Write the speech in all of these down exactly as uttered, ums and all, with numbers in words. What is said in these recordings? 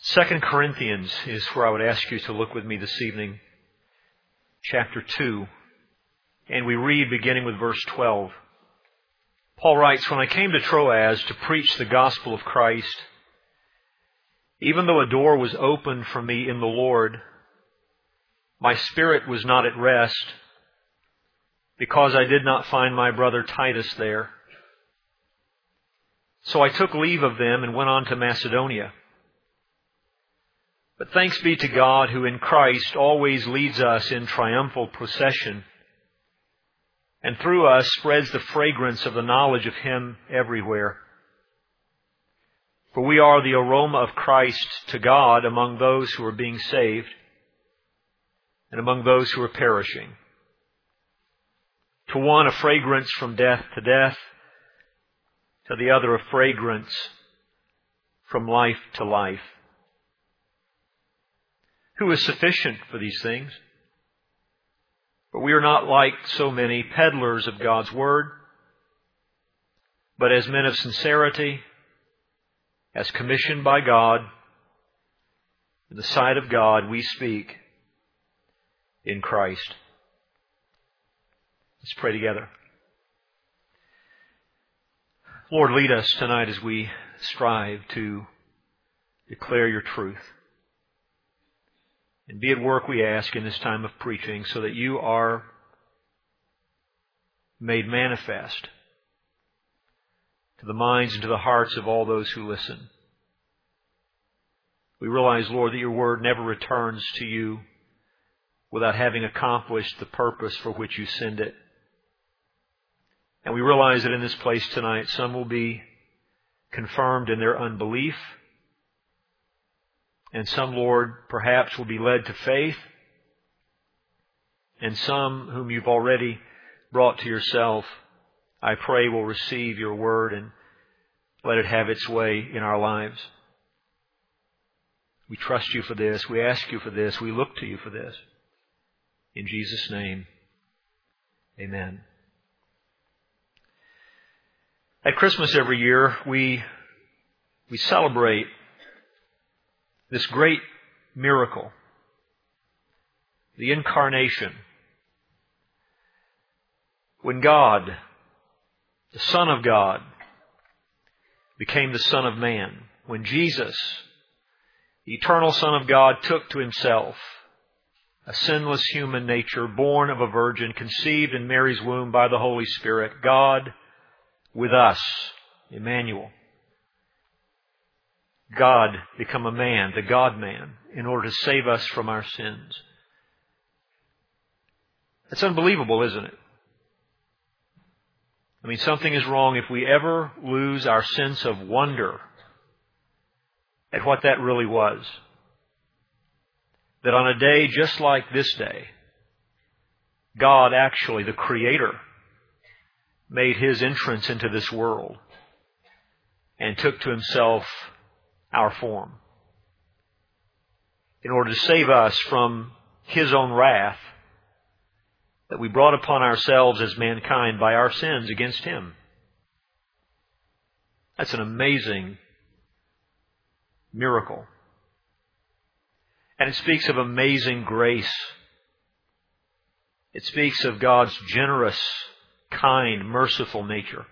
Second Corinthians is where I would ask you to look with me this evening. Chapter two. And we read beginning with verse twelve. Paul writes, "When I came to Troas to preach the gospel of Christ, even though a door was opened for me in the Lord, my spirit was not at rest, because I did not find my brother Titus there. So I took leave of them and went on to Macedonia. But thanks be to God, who in Christ always leads us in triumphal procession, and through us spreads the fragrance of the knowledge of Him everywhere. For we are the aroma of Christ to God among those who are being saved and among those who are perishing. To one a fragrance from death to death, to the other a fragrance from life to life. Who is sufficient for these things? But we are not like so many peddlers of God's word, but as men of sincerity, as commissioned by God, in the sight of God, we speak in Christ." Let's pray together. Lord, lead us tonight as we strive to declare your truth. And be at work, we ask, in this time of preaching, so that you are made manifest to the minds and to the hearts of all those who listen. We realize, Lord, that your word never returns to you without having accomplished the purpose for which you send it. And we realize that in this place tonight, some will be confirmed in their unbelief, and some, Lord, perhaps will be led to faith, and some whom you've already brought to yourself, I pray, will receive your word and let it have its way in our lives. We trust you for this. We ask you for this. We look to you for this. In Jesus' name, amen. At Christmas every year, we, we celebrate this great miracle, the incarnation. When God, the Son of God, became the Son of Man. When Jesus, the eternal Son of God, took to Himself a sinless human nature, born of a virgin, conceived in Mary's womb by the Holy Spirit, God with us, Emmanuel. God become a man, the God-man, in order to save us from our sins. That's unbelievable, isn't it? I mean, something is wrong if we ever lose our sense of wonder at what that really was. That on a day just like this day, God actually, the Creator, made His entrance into this world and took to Himself our form in order to save us from His own wrath that we brought upon ourselves as mankind by our sins against Him. That's an amazing miracle. And it speaks of amazing grace. It speaks of God's generous, kind, merciful nature.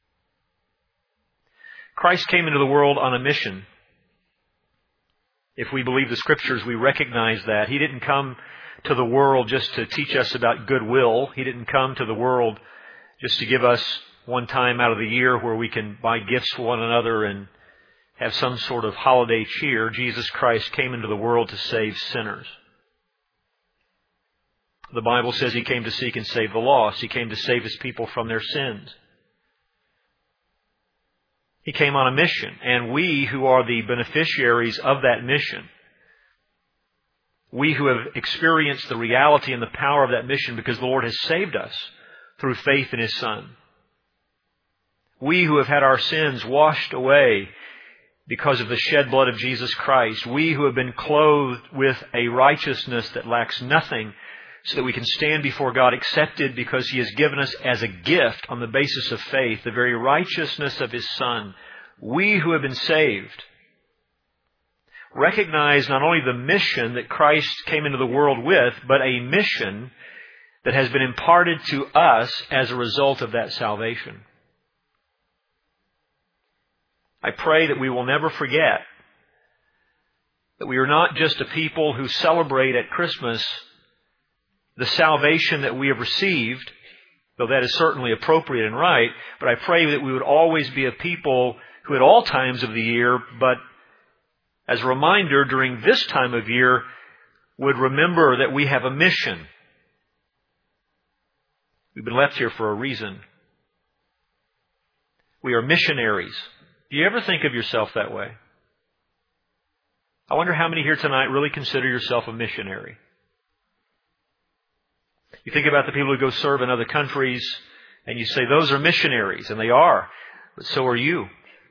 Christ came into the world on a mission. If we believe the Scriptures, we recognize that. He didn't come to the world just to teach us about goodwill. He didn't come to the world just to give us one time out of the year where we can buy gifts for one another and have some sort of holiday cheer. Jesus Christ came into the world to save sinners. The Bible says He came to seek and save the lost. He came to save His people from their sins. He came on a mission, and we who are the beneficiaries of that mission, we who have experienced the reality and the power of that mission because the Lord has saved us through faith in His Son, we who have had our sins washed away because of the shed blood of Jesus Christ, we who have been clothed with a righteousness that lacks nothing, so that we can stand before God accepted because He has given us as a gift on the basis of faith the very righteousness of His Son. We who have been saved, recognize not only the mission that Christ came into the world with, but a mission that has been imparted to us as a result of that salvation. I pray that we will never forget that we are not just a people who celebrate at Christmas the salvation that we have received, though that is certainly appropriate and right, but I pray that we would always be a people who at all times of the year, but as a reminder during this time of year, would remember that we have a mission. We've been left here for a reason. We are missionaries. Do you ever think of yourself that way? I wonder how many here tonight really consider yourself a missionary. You think about the people who go serve in other countries, and you say, those are missionaries, and they are. But so are you,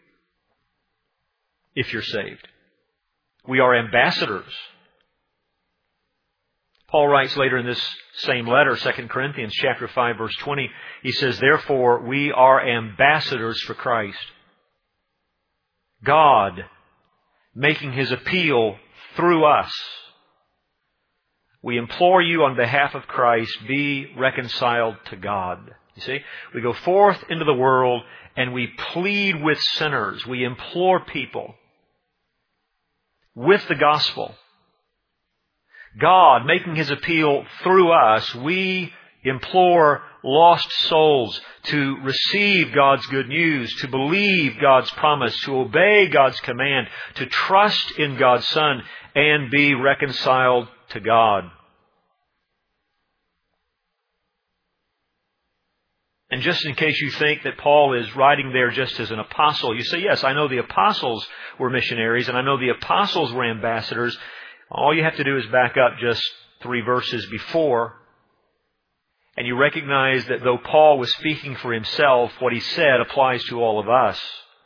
if you're saved. We are ambassadors. Paul writes later in this same letter, Second Corinthians chapter five, verse twenty, he says, therefore, we are ambassadors for Christ. God making His appeal through us. We implore you on behalf of Christ, be reconciled to God. You see, we go forth into the world and we plead with sinners. We implore people with the gospel. God making His appeal through us, we implore lost souls to receive God's good news, to believe God's promise, to obey God's command, to trust in God's Son, and be reconciled to God. And just in case you think that Paul is writing there just as an apostle, you say, yes, I know the apostles were missionaries, and I know the apostles were ambassadors. All you have to do is back up just three verses before, and you recognize that though Paul was speaking for himself, what he said applies to all of us.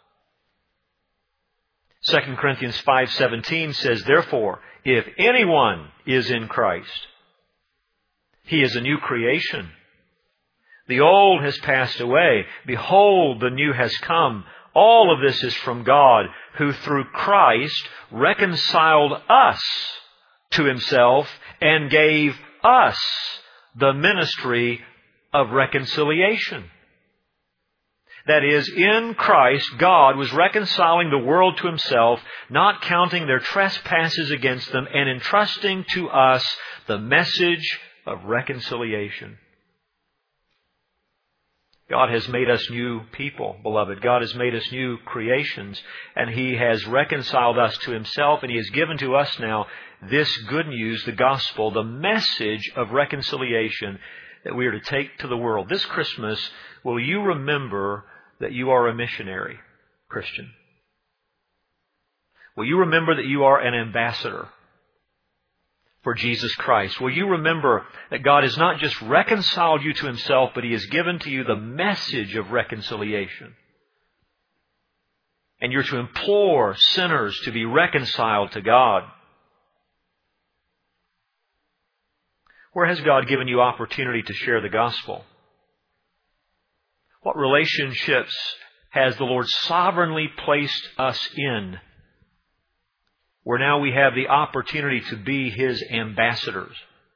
Second Corinthians five seventeen says, therefore, if anyone is in Christ, he is a new creation. The old has passed away. Behold, the new has come. All of this is from God, who through Christ reconciled us to Himself and gave us the ministry of reconciliation. That is, in Christ, God was reconciling the world to Himself, not counting their trespasses against them, and entrusting to us the message of reconciliation. God has made us new people, beloved. God has made us new creations, and He has reconciled us to Himself, and He has given to us now this good news, the gospel, the message of reconciliation that we are to take to the world. This Christmas, will you remember that you are a missionary, Christian? Will you remember that you are an ambassador for Jesus Christ? Will you remember that God has not just reconciled you to Himself, but He has given to you the message of reconciliation? And you're to implore sinners to be reconciled to God. Where has God given you opportunity to share the gospel? What relationships has the Lord sovereignly placed us in, where now we have the opportunity to be His ambassadors?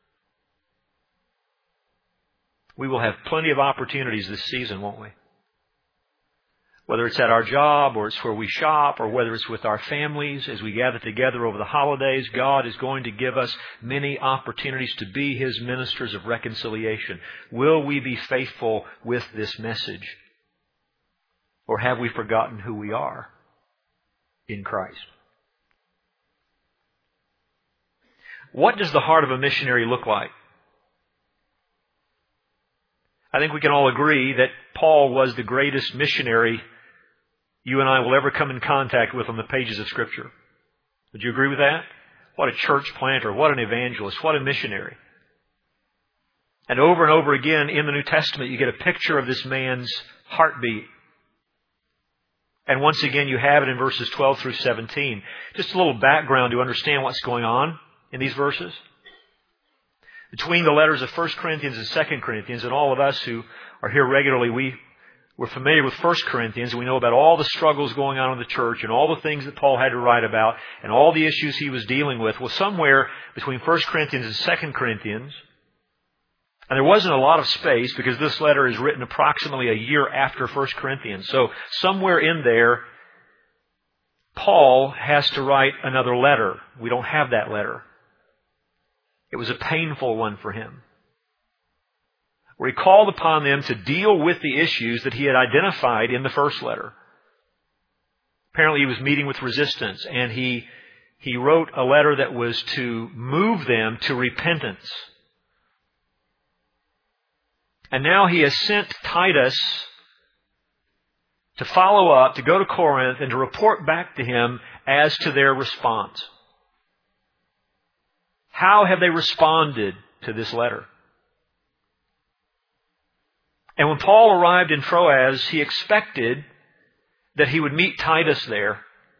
We will have plenty of opportunities this season, won't we? Whether it's at our job, or it's where we shop, or whether it's with our families as we gather together over the holidays, God is going to give us many opportunities to be His ministers of reconciliation. Will we be faithful with this message? Or have we forgotten who we are in Christ? What does the heart of a missionary look like? I think we can all agree that Paul was the greatest missionary you and I will ever come in contact with on the pages of Scripture. Would you agree with that? What a church planter, what an evangelist, what a missionary. And over and over again in the New Testament, you get a picture of this man's heartbeat. And once again, you have it in verses twelve through seventeen. Just a little background to understand what's going on in these verses. Between the letters of First Corinthians and Second Corinthians, and all of us who are here regularly, we We're familiar with First Corinthians, and we know about all the struggles going on in the church and all the things that Paul had to write about and all the issues he was dealing with. Well, somewhere between First Corinthians and Second Corinthians, and there wasn't a lot of space because this letter is written approximately a year after First Corinthians. So somewhere in there, Paul has to write another letter. We don't have that letter. It was a painful one for him, where he called upon them to deal with the issues that he had identified in the first letter. Apparently he was meeting with resistance, and he, he wrote a letter that was to move them to repentance. And now he has sent Titus to follow up, to go to Corinth, and to report back to him as to their response. How have they responded to this letter? And when Paul arrived in Troas, he expected that he would meet Titus there.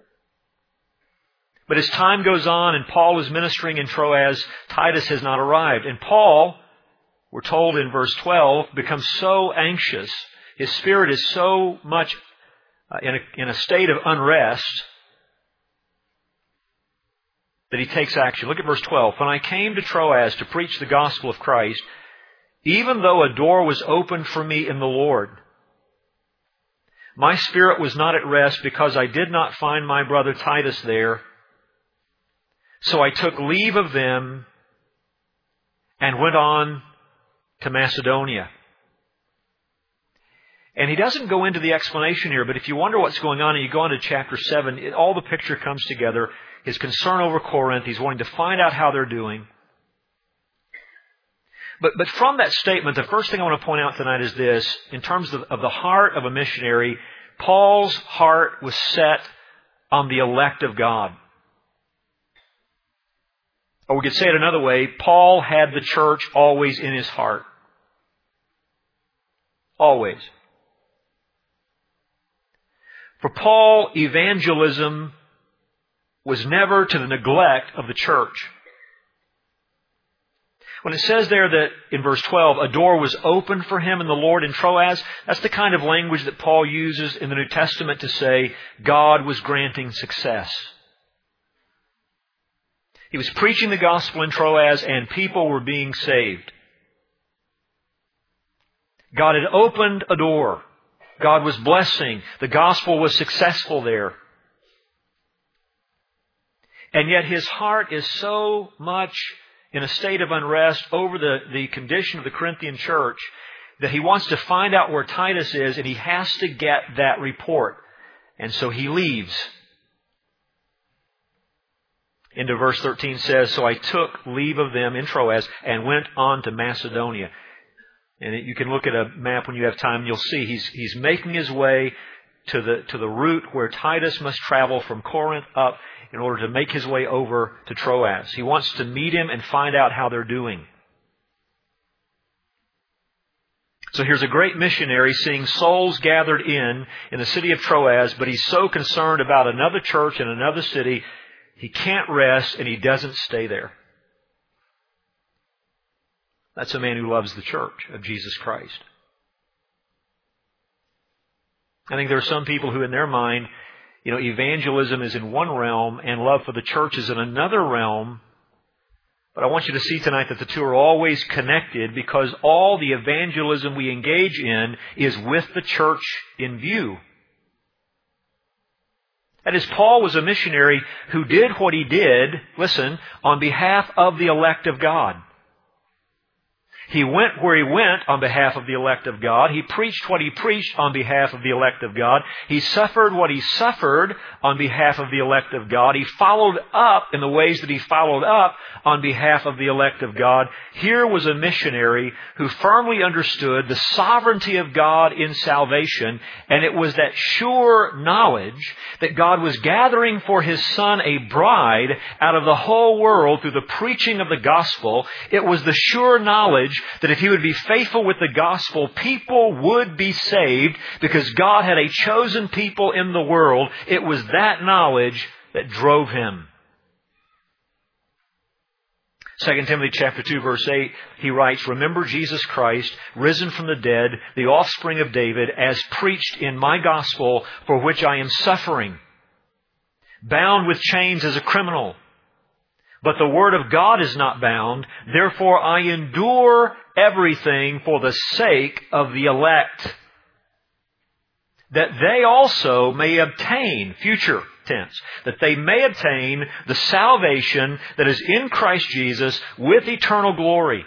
But as time goes on and Paul is ministering in Troas, Titus has not arrived. And Paul, we're told in verse twelve, becomes so anxious. His spirit is so much in a, in a state of unrest that he takes action. Look at verse twelve. When I came to Troas to preach the gospel of Christ, even though a door was opened for me in the Lord, my spirit was not at rest because I did not find my brother Titus there. So I took leave of them and went on to Macedonia. And he doesn't go into the explanation here, but if you wonder what's going on and you go on to chapter seven, it, all the picture comes together. His concern over Corinth, he's wanting to find out how they're doing. But, but from that statement, the first thing I want to point out tonight is this. In terms of, of the heart of a missionary, Paul's heart was set on the elect of God. Or we could say it another way, Paul had the church always in his heart. Always. For Paul, evangelism was never to the neglect of the church. When it says there that in verse twelve, a door was opened for him in the Lord in Troas, that's the kind of language that Paul uses in the New Testament to say God was granting success. He was preaching the gospel in Troas and people were being saved. God had opened a door. God was blessing. The gospel was successful there. And yet his heart is so much in a state of unrest over the, the condition of the Corinthian church that he wants to find out where Titus is, and he has to get that report. And so he leaves. Into verse thirteen says, so I took leave of them in Troas and went on to Macedonia. And you can look at a map when you have time, and you'll see he's, he's making his way to the, to the route where Titus must travel from Corinth up in order to make his way over to Troas. He wants to meet him and find out how they're doing. So here's a great missionary seeing souls gathered in, in the city of Troas, but he's so concerned about another church in another city, he can't rest and he doesn't stay there. That's a man who loves the church of Jesus Christ. I think there are some people who in their mind, you know, evangelism is in one realm and love for the church is in another realm. But I want you to see tonight that the two are always connected because all the evangelism we engage in is with the church in view. That is, Paul was a missionary who did what he did, listen, on behalf of the elect of God. He went where he went on behalf of the elect of God. He preached what he preached on behalf of the elect of God. He suffered what he suffered on behalf of the elect of God. He followed up in the ways that he followed up on behalf of the elect of God. Here was a missionary who firmly understood the sovereignty of God in salvation, and it was that sure knowledge that God was gathering for His Son a bride out of the whole world through the preaching of the gospel. It was the sure knowledge that if he would be faithful with the gospel, people would be saved because God had a chosen people in the world. It was that knowledge that drove him. Second Timothy chapter two, verse eight, he writes, "Remember Jesus Christ, risen from the dead, the offspring of David, as preached in my gospel, for which I am suffering, bound with chains as a criminal. But the word of God is not bound. Therefore I endure everything for the sake of the elect, that they also may obtain," future tense, "that they may obtain the salvation that is in Christ Jesus with eternal glory."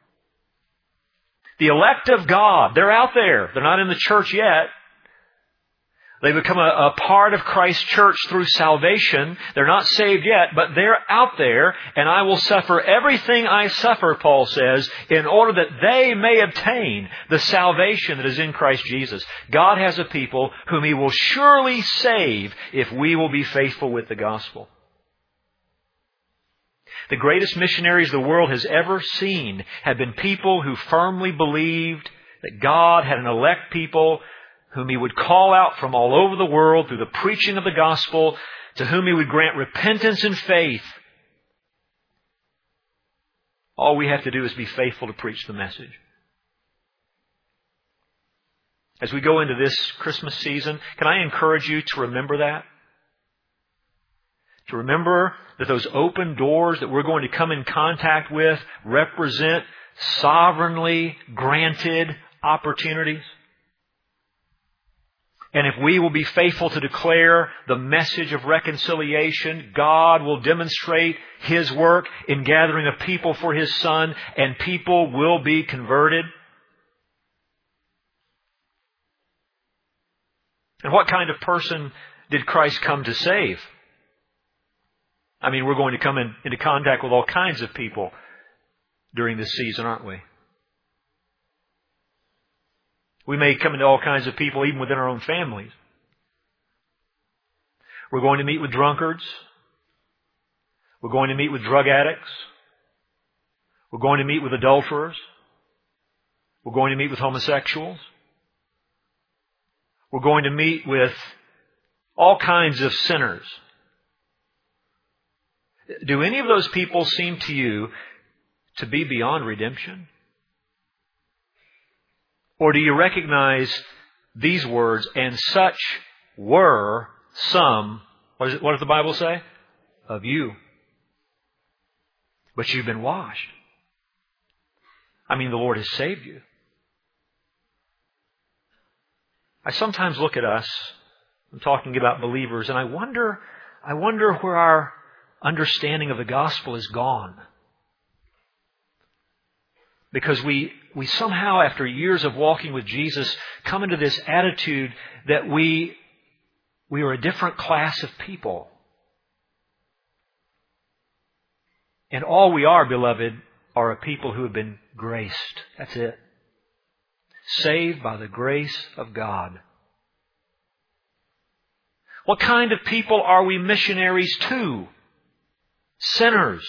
The elect of God, they're out there. They're not in the church yet. They become a, a part of Christ's church through salvation. They're not saved yet, but they're out there, and I will suffer everything I suffer, Paul says, in order that they may obtain the salvation that is in Christ Jesus. God has a people whom He will surely save if we will be faithful with the gospel. The greatest missionaries the world has ever seen have been people who firmly believed that God had an elect people whom He would call out from all over the world through the preaching of the gospel, to whom He would grant repentance and faith. All we have to do is be faithful to preach the message. As we go into this Christmas season, can I encourage you to remember that? To remember that those open doors that we're going to come in contact with represent sovereignly granted opportunities. And if we will be faithful to declare the message of reconciliation, God will demonstrate His work in gathering a people for His Son, and people will be converted. And what kind of person did Christ come to save? I mean, we're going to come in, into contact with all kinds of people during this season, aren't we? We may come into all kinds of people even within our own families. We're going to meet with drunkards. We're going to meet with drug addicts. We're going to meet with adulterers. We're going to meet with homosexuals. We're going to meet with all kinds of sinners. Do any of those people seem to you to be beyond redemption? Or do you recognize these words, "And such were some," what, is it, what does the Bible say? "Of you. But you've been washed." I mean, the Lord has saved you. I sometimes look at us, I'm talking about believers, and I wonder, I wonder where our understanding of the gospel is gone. Because we, we somehow, after years of walking with Jesus, come into this attitude that we, we are a different class of people. And all we are, beloved, are a people who have been graced. That's it. Saved by the grace of God. What kind of people are we missionaries to? Sinners.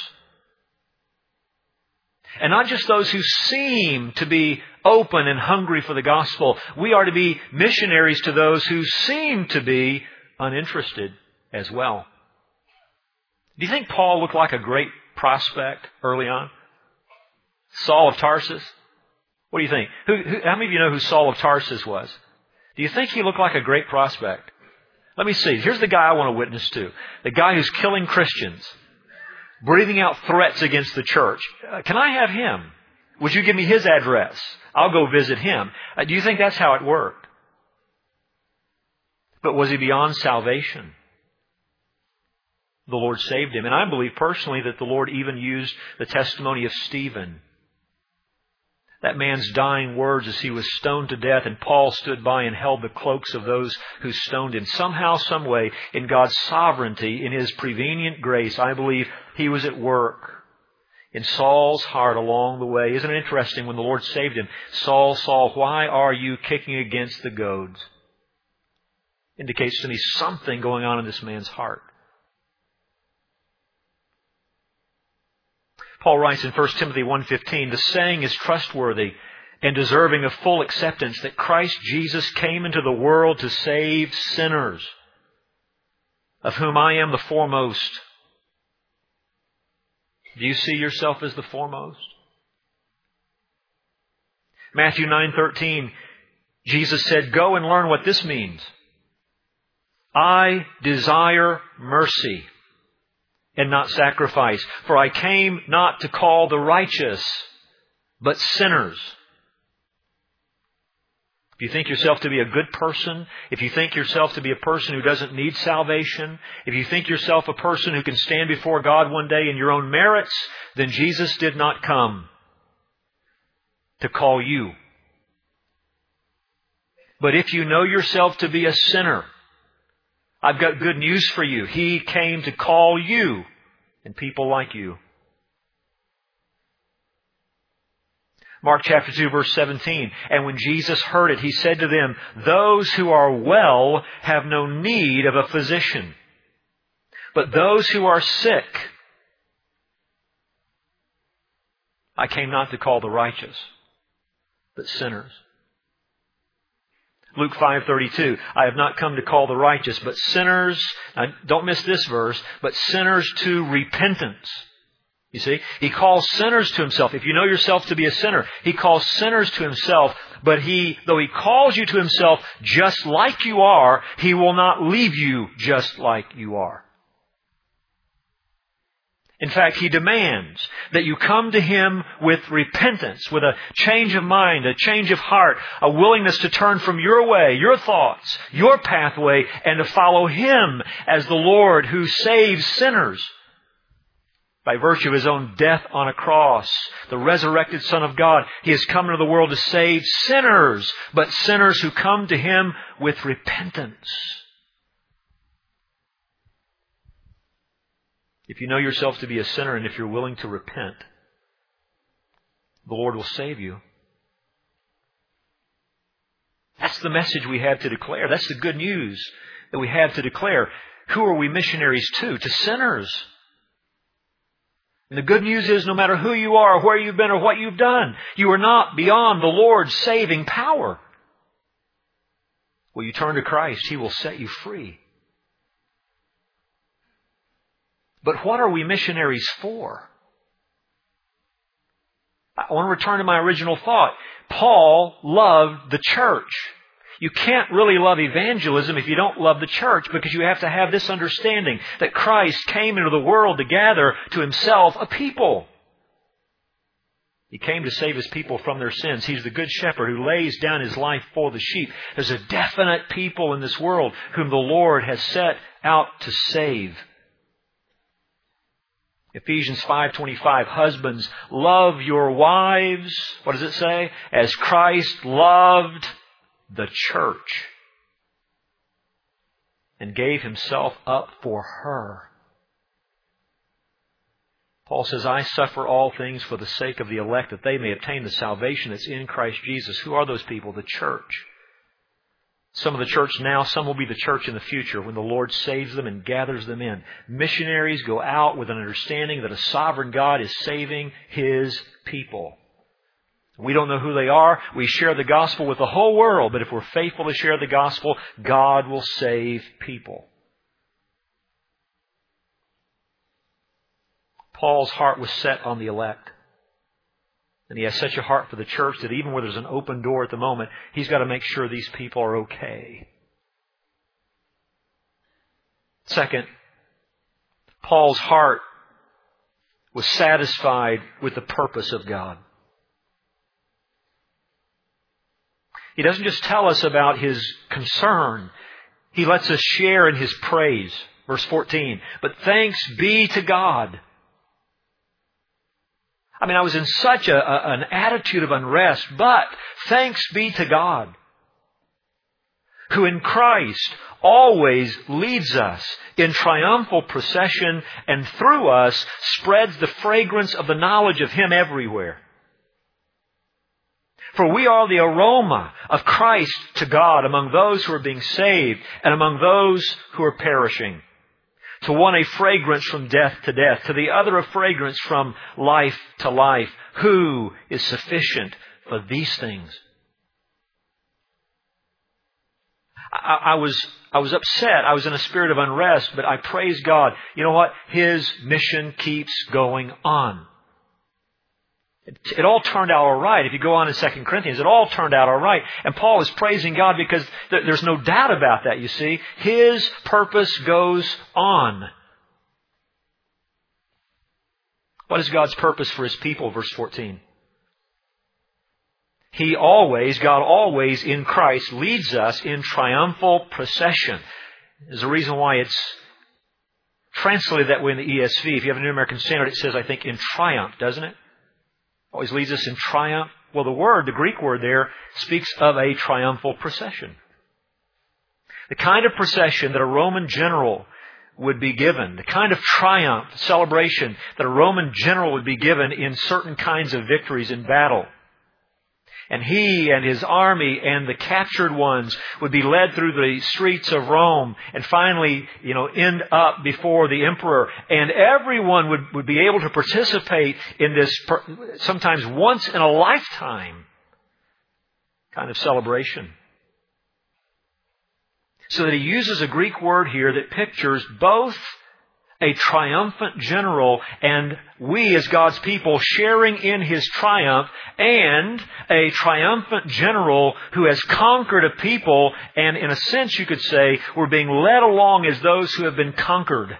And not just those who seem to be open and hungry for the gospel. We are to be missionaries to those who seem to be uninterested as well. Do you think Paul looked like a great prospect early on? Saul of Tarsus? What do you think? Who, who, how many of you know who Saul of Tarsus was? Do you think he looked like a great prospect? Let me see. Here's the guy I want to witness to. The guy who's killing Christians. Breathing out threats against the church. Uh, can I have him? Would you give me his address? I'll go visit him. Uh, do you think that's how it worked? But was he beyond salvation? The Lord saved him. And I believe personally that the Lord even used the testimony of Stephen. That man's dying words as he was stoned to death, and Paul stood by and held the cloaks of those who stoned him. Somehow, some way, in God's sovereignty, in His prevenient grace, I believe He was at work in Saul's heart along the way. Isn't it interesting when the Lord saved him? "Saul, Saul, why are you kicking against the goads?" Indicates to me something going on in this man's heart. Paul writes in First Timothy one fifteen, "The saying is trustworthy and deserving of full acceptance that Christ Jesus came into the world to save sinners, of whom I am the foremost." Do you see yourself as the foremost? Matthew nine thirteen, Jesus said, "Go and learn what this means. I desire mercy and not sacrifice, for I came not to call the righteous, but sinners." If you think yourself to be a good person, if you think yourself to be a person who doesn't need salvation, if you think yourself a person who can stand before God one day in your own merits, then Jesus did not come to call you. But if you know yourself to be a sinner, I've got good news for you. He came to call you and people like you. Mark chapter two, verse seventeen. And when Jesus heard it, He said to them, "Those who are well have no need of a physician, but those who are sick. I came not to call the righteous, but sinners." Luke five thirty-two, "I have not come to call the righteous, but sinners," now don't miss this verse, "but sinners to repentance." You see, He calls sinners to Himself. If you know yourself to be a sinner, He calls sinners to Himself, but He, though He calls you to Himself just like you are, He will not leave you just like you are. In fact, He demands that you come to Him with repentance, with a change of mind, a change of heart, a willingness to turn from your way, your thoughts, your pathway, and to follow Him as the Lord who saves sinners. By virtue of His own death on a cross, the resurrected Son of God, He has come into the world to save sinners, but sinners who come to Him with repentance. If you know yourself to be a sinner and if you're willing to repent, the Lord will save you. That's the message we have to declare. That's the good news that we have to declare. Who are we missionaries to? To sinners. And the good news is no matter who you are, or where you've been, or what you've done, you are not beyond the Lord's saving power. Will you turn to Christ? He will set you free. But what are we missionaries for? I want to return to my original thought. Paul loved the church. You can't really love evangelism if you don't love the church, because you have to have this understanding that Christ came into the world to gather to Himself a people. He came to save His people from their sins. He's the good shepherd who lays down His life for the sheep. There's a definite people in this world whom the Lord has set out to save. Ephesians five twenty-five, "Husbands, love your wives," what does it say? "As Christ loved the church and gave Himself up for her." Paul says, "I suffer all things for the sake of the elect, that they may obtain the salvation that's in Christ Jesus." Who are those people? The church. Some of the church now, some will be the church in the future when the Lord saves them and gathers them in. Missionaries go out with an understanding that a sovereign God is saving His people. We don't know who they are. We share the gospel with the whole world, but if we're faithful to share the gospel, God will save people. Paul's heart was set on the elect. And he has such a heart for the church that even where there's an open door at the moment, he's got to make sure these people are okay. Second, Paul's heart was satisfied with the purpose of God. He doesn't just tell us about His concern. He lets us share in His praise. Verse fourteen, "But thanks be to God." I mean, I was in such a, a, an attitude of unrest, but thanks be to God, who in Christ always leads us in triumphal procession and through us spreads the fragrance of the knowledge of Him everywhere. For we are the aroma of Christ to God among those who are being saved and among those who are perishing. To one a fragrance from death to death, to the other a fragrance from life to life. Who is sufficient for these things? I, I was I was upset. I was in a spirit of unrest, but I praise God. You know what? His mission keeps going on. It, it all turned out all right. If you go on in Second Corinthians, it all turned out all right. And Paul is praising God because th- there's no doubt about that, you see. His purpose goes on. What is God's purpose for His people? Verse fourteen. He always, God always in Christ leads us in triumphal procession. There's a reason why it's translated that way in the E S V. If you have a New American Standard, it says, I think, in triumph, doesn't it? Always leads us in triumph. Well, the word, the Greek word there, speaks of a triumphal procession. The kind of procession that a Roman general would be given, the kind of triumph, celebration that a Roman general would be given in certain kinds of victories in battle. And he and his army and the captured ones would be led through the streets of Rome and finally, you know, end up before the emperor. And everyone would, would be able to participate in this sometimes once in a lifetime kind of celebration. So that he uses a Greek word here that pictures both a triumphant general and we as God's people sharing in his triumph, and a triumphant general who has conquered a people, and in a sense you could say we're being led along as those who have been conquered.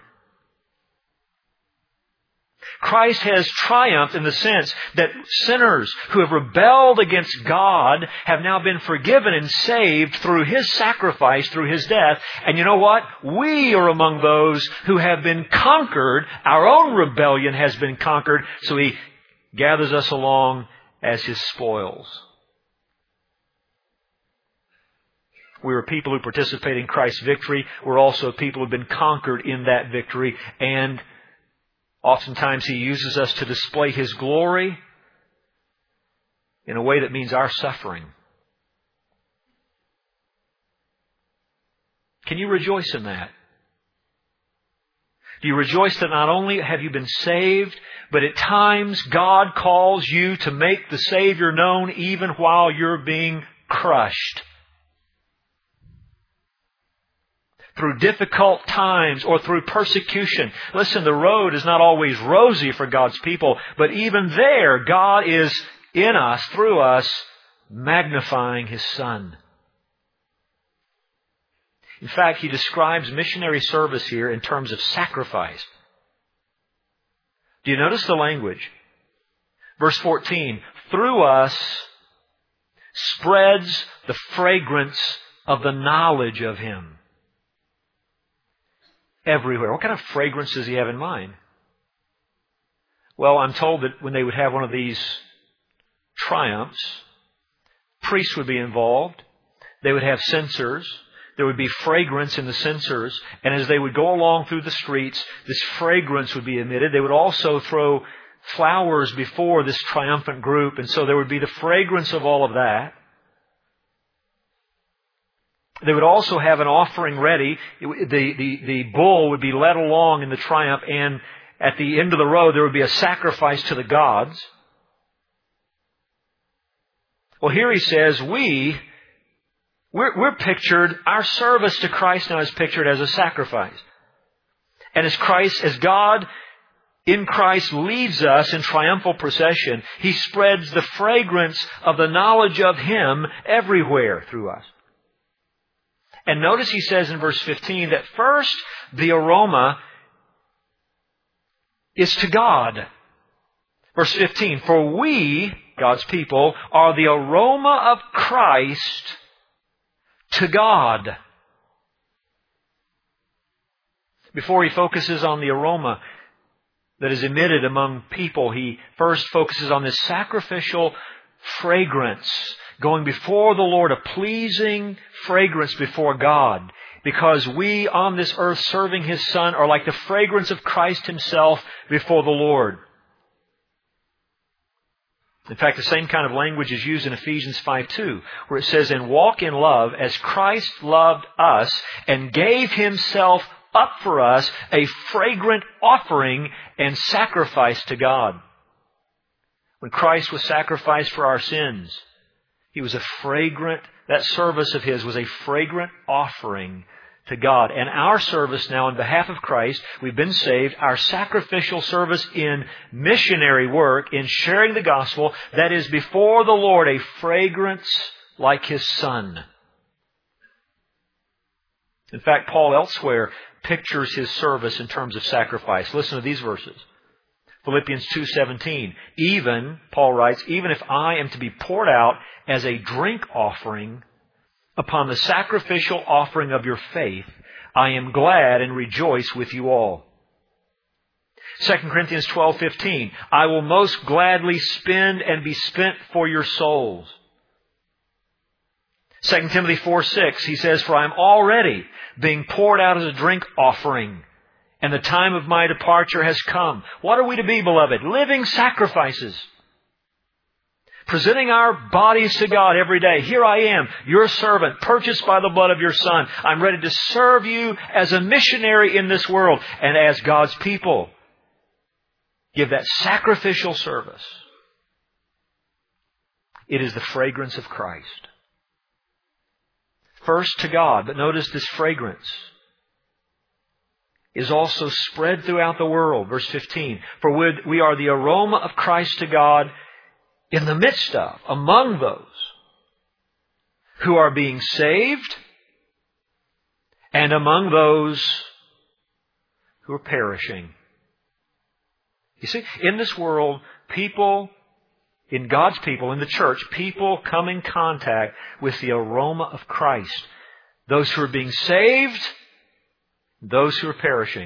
Christ has triumphed in the sense that sinners who have rebelled against God have now been forgiven and saved through His sacrifice, through His death. And you know what? We are among those who have been conquered. Our own rebellion has been conquered. So He gathers us along as His spoils. We are people who participate in Christ's victory. We're also people who have been conquered in that victory. And oftentimes He uses us to display His glory in a way that means our suffering. Can you rejoice in that? Do you rejoice that not only have you been saved, but at times God calls you to make the Savior known even while you're being crushed? Through difficult times or through persecution. Listen, the road is not always rosy for God's people, but even there, God is in us, through us, magnifying His Son. In fact, He describes missionary service here in terms of sacrifice. Do you notice the language? Verse fourteen, through us spreads the fragrance of the knowledge of Him. Everywhere. What kind of fragrance does He have in mind? Well, I'm told that when they would have one of these triumphs, priests would be involved. They would have censers. There would be fragrance in the censers. And as they would go along through the streets, this fragrance would be emitted. They would also throw flowers before this triumphant group. And so there would be the fragrance of all of that. They would also have an offering ready. The, the, the bull would be led along in the triumph, and at the end of the road there would be a sacrifice to the gods. Well, here he says, we, we're, we're pictured, our service to Christ now is pictured as a sacrifice. And as Christ, as God in Christ leads us in triumphal procession, He spreads the fragrance of the knowledge of Him everywhere through us. And notice He says in verse fifteen that first the aroma is to God. Verse fifteen, for we, God's people, are the aroma of Christ to God. Before He focuses on the aroma that is emitted among people, He first focuses on this sacrificial fragrance, going before the Lord, a pleasing fragrance before God. Because we on this earth serving His Son are like the fragrance of Christ Himself before the Lord. In fact, the same kind of language is used in Ephesians five two, where it says, and walk in love as Christ loved us and gave Himself up for us, a fragrant offering and sacrifice to God. When Christ was sacrificed for our sins, He was a fragrant, that service of His was a fragrant offering to God. And our service now on behalf of Christ, we've been saved, our sacrificial service in missionary work, in sharing the gospel, that is before the Lord a fragrance like His Son. In fact, Paul elsewhere pictures His service in terms of sacrifice. Listen to these verses. Philippians two seventeen. Even, Paul writes, even if I am to be poured out as a drink offering upon the sacrificial offering of your faith, I am glad and rejoice with you all. Second Corinthians twelve fifteen. I will most gladly spend and be spent for your souls. Second Timothy four six. He says, for I am already being poured out as a drink offering, and the time of my departure has come. What are we to be, beloved? Living sacrifices. Presenting our bodies to God every day. Here I am, your servant, purchased by the blood of your Son. I'm ready to serve you as a missionary in this world. And as God's people, give that sacrificial service. It is the fragrance of Christ. First to God, but notice this fragrance is also spread throughout the world. Verse fifteen. For we are the aroma of Christ to God in the midst of, among those who are being saved and among those who are perishing. You see, in this world, people, in God's people, in the church, people come in contact with the aroma of Christ. Those who are being saved, those who are perishing.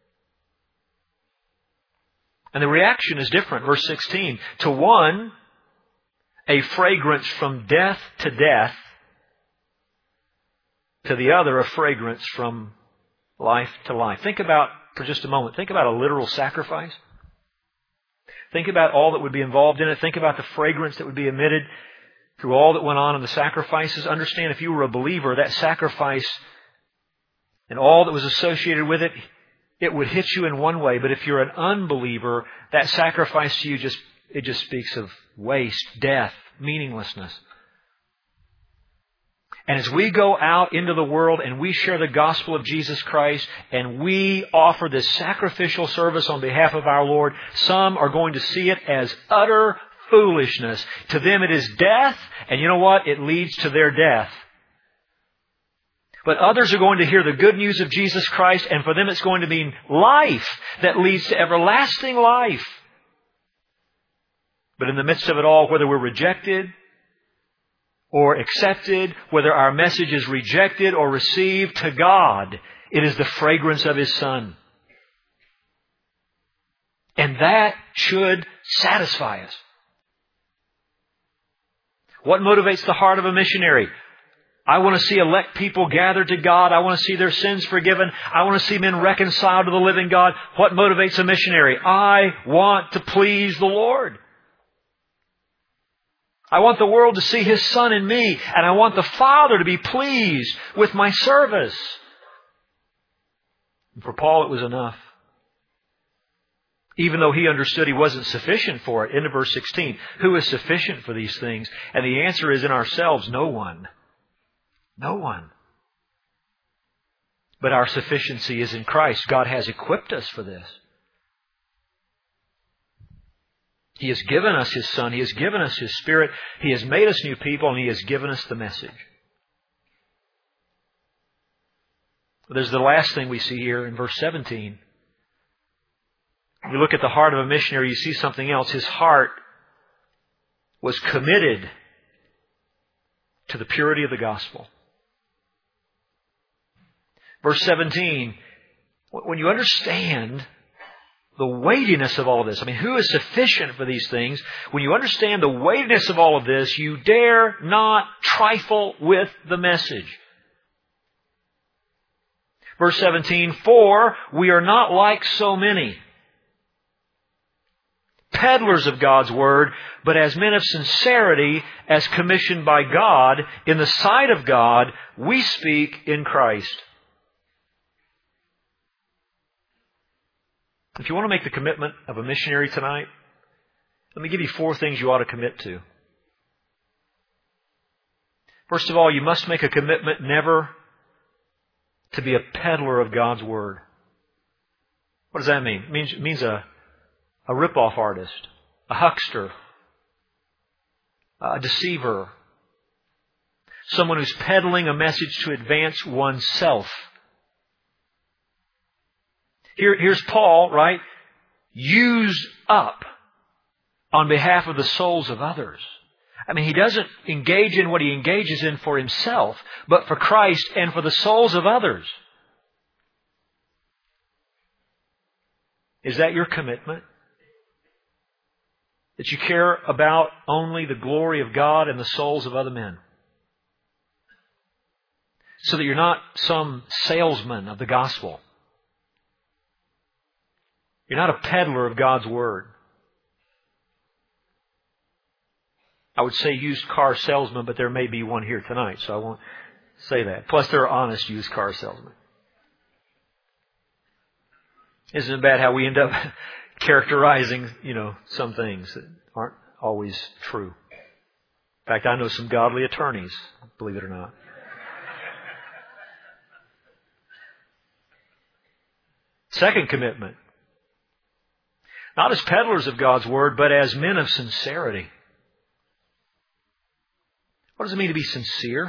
And the reaction is different. Verse sixteen. To one, a fragrance from death to death. To the other, a fragrance from life to life. Think about, for just a moment, think about a literal sacrifice. Think about all that would be involved in it. Think about the fragrance that would be emitted through all that went on in the sacrifices. Understand, if you were a believer, that sacrifice and all that was associated with it, it would hit you in one way. But if you're an unbeliever, that sacrifice to you just, it just speaks of waste, death, meaninglessness. And as we go out into the world and we share the gospel of Jesus Christ and we offer this sacrificial service on behalf of our Lord, some are going to see it as utter foolishness. To them it is death, and you know what? It leads to their death. But others are going to hear the good news of Jesus Christ, and for them it's going to mean life that leads to everlasting life. But in the midst of it all, whether we're rejected or accepted, whether our message is rejected or received, to God, it is the fragrance of His Son. And that should satisfy us. What motivates the heart of a missionary? I want to see elect people gathered to God. I want to see their sins forgiven. I want to see men reconciled to the living God. What motivates a missionary? I want to please the Lord. I want the world to see His Son in me, and I want the Father to be pleased with my service. And for Paul, it was enough. Even though he understood he wasn't sufficient for it. Into verse sixteen. Who is sufficient for these things? And the answer is in ourselves, no one. No one. But our sufficiency is in Christ. God has equipped us for this. He has given us His Son. He has given us His Spirit. He has made us new people, and He has given us the message. There's the last thing we see here in verse seventeen. If you look at the heart of a missionary, you see something else. His heart was committed to the purity of the gospel. Verse seventeen, when you understand the weightiness of all of this, I mean, who is sufficient for these things? When you understand the weightiness of all of this, you dare not trifle with the message. Verse seventeen, for we are not like so many peddlers of God's Word, but as men of sincerity, as commissioned by God, in the sight of God, we speak in Christ. If you want to make the commitment of a missionary tonight, let me give you four things you ought to commit to. First of all, you must make a commitment never to be a peddler of God's Word. What does that mean? It means, it means a, a rip-off artist, a huckster, a deceiver, someone who's peddling a message to advance oneself. Here, here's Paul, right? Used up on behalf of the souls of others. I mean, he doesn't engage in what he engages in for himself, but for Christ and for the souls of others. Is that your commitment? That you care about only the glory of God and the souls of other men? So that you're not some salesman of the gospel. You're not a peddler of God's Word. I would say used car salesman, but there may be one here tonight, so I won't say that. Plus, there are honest used car salesmen. Isn't it bad how we end up characterizing, you know, some things that aren't always true? In fact, I know some godly attorneys, believe it or not. Second commitment. Not as peddlers of God's Word, but as men of sincerity. What does it mean to be sincere?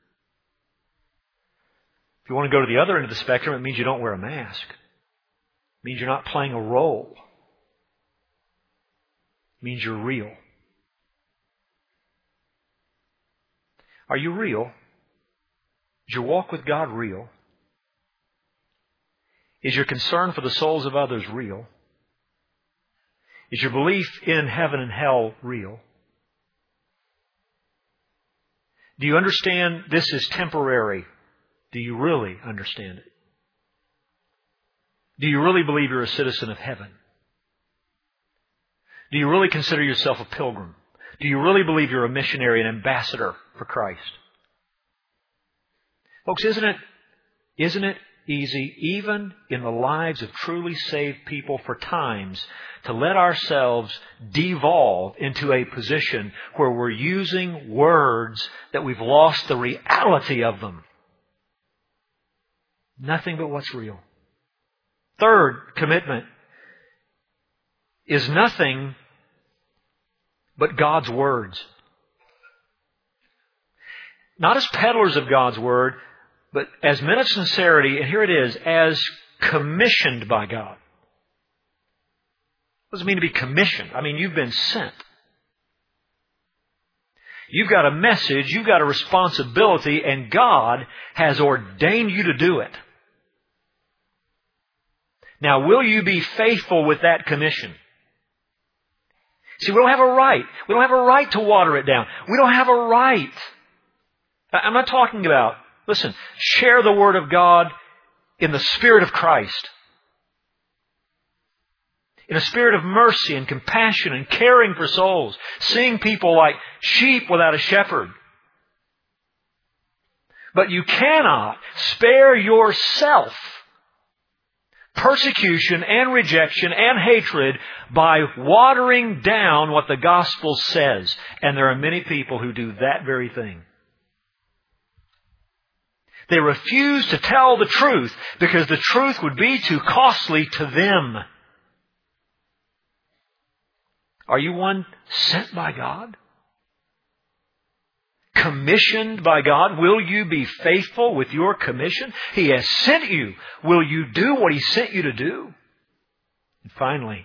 If you want to go to the other end of the spectrum, it means you don't wear a mask. It means you're not playing a role. It means you're real. Are you real? Is your walk with God real? Is your concern for the souls of others real? Is your belief in heaven and hell real? Do you understand this is temporary? Do you really understand it? Do you really believe you're a citizen of heaven? Do you really consider yourself a pilgrim? Do you really believe you're a missionary, an ambassador for Christ? Folks, isn't it, isn't it easy, even in the lives of truly saved people for times, to let ourselves devolve into a position where we're using words that we've lost the reality of them? Nothing but what's real. Third commitment is nothing but God's words. Not as peddlers of God's Word, but as men of sincerity, and here it is, as commissioned by God. What does it mean to be commissioned? I mean, you've been sent. You've got a message, you've got a responsibility, and God has ordained you to do it. Now, will you be faithful with that commission? See, we don't have a right. We don't have a right to water it down. We don't have a right. I'm not talking about, listen, share the Word of God in the Spirit of Christ. In a spirit of mercy and compassion and caring for souls. Seeing people like sheep without a shepherd. But you cannot spare yourself persecution and rejection and hatred by watering down what the gospel says. And there are many people who do that very thing. They refuse to tell the truth because the truth would be too costly to them. Are you one sent by God? Commissioned by God? Will you be faithful with your commission? He has sent you. Will you do what He sent you to do? And finally,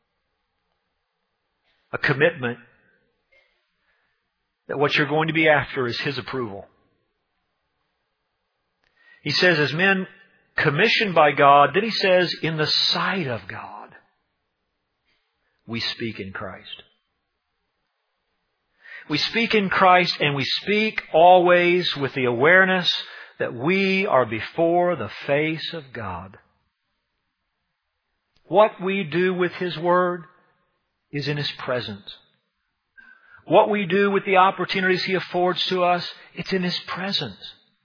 a commitment that what you're going to be after is His approval. He says, as men commissioned by God, then He says, in the sight of God, we speak in Christ. We speak in Christ, and we speak always with the awareness that we are before the face of God. What we do with His Word is in His presence. What we do with the opportunities He affords to us, it's in His presence.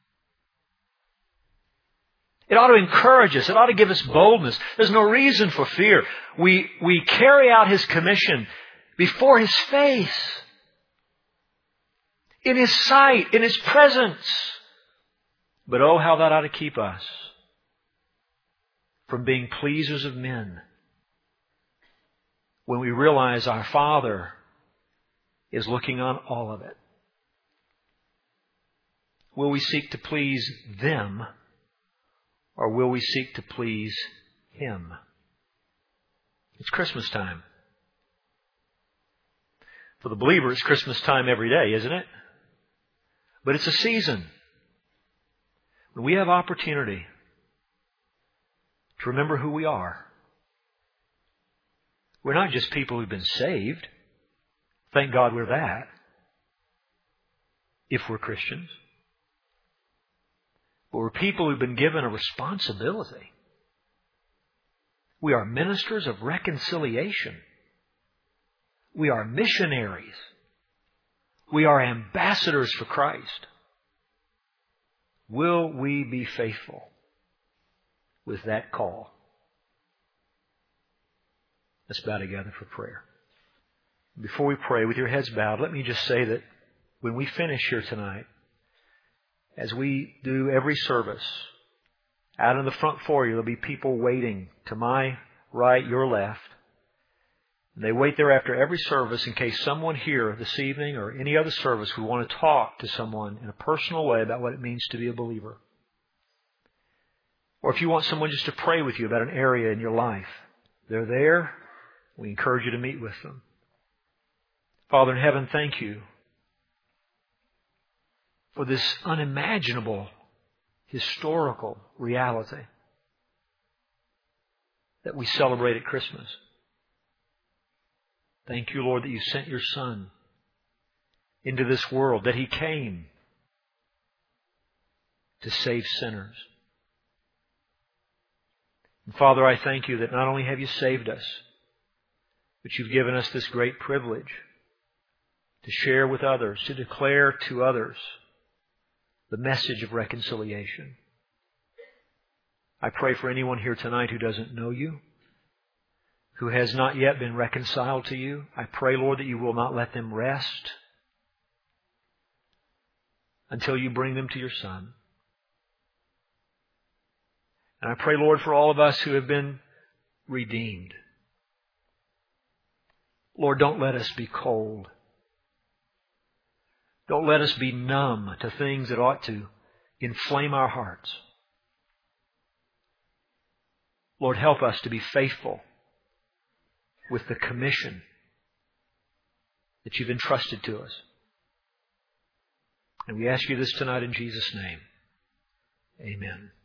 It ought to encourage us. It ought to give us boldness. There's no reason for fear. We, we carry out His commission before His face. in His sight, in His presence. But oh, how that ought to keep us from being pleasers of men when we realize our Father is looking on all of it. Will we seek to please them, or will we seek to please Him? It's Christmas time. For the believer, it's Christmas time every day, isn't it? But it's a season when we have opportunity to remember who we are. We're not just people who've been saved. Thank God we're that, if we're Christians. But we're people who've been given a responsibility. We are ministers of reconciliation. We are missionaries. We are ambassadors for Christ. Will we be faithful with that call? Let's bow together for prayer. Before we pray, with your heads bowed, let me just say that when we finish here tonight, as we do every service, out in the front foyer, there'll be people waiting to my right, your left. And they wait there after every service in case someone here this evening or any other service would want to talk to someone in a personal way about what it means to be a believer. Or if you want someone just to pray with you about an area in your life, they're there. We encourage you to meet with them. Father in heaven, thank you for this unimaginable historical reality that we celebrate at Christmas. Thank you, Lord, that you sent your Son into this world, that He came to save sinners. And Father, I thank you that not only have you saved us, but you've given us this great privilege to share with others, to declare to others the message of reconciliation. I pray for anyone here tonight who doesn't know you, who has not yet been reconciled to you. I pray, Lord, that you will not let them rest until you bring them to your Son. And I pray, Lord, for all of us who have been redeemed. Lord, don't let us be cold. Don't let us be numb to things that ought to inflame our hearts. Lord, help us to be faithful with the commission that you've entrusted to us. And we ask you this tonight in Jesus' name. Amen.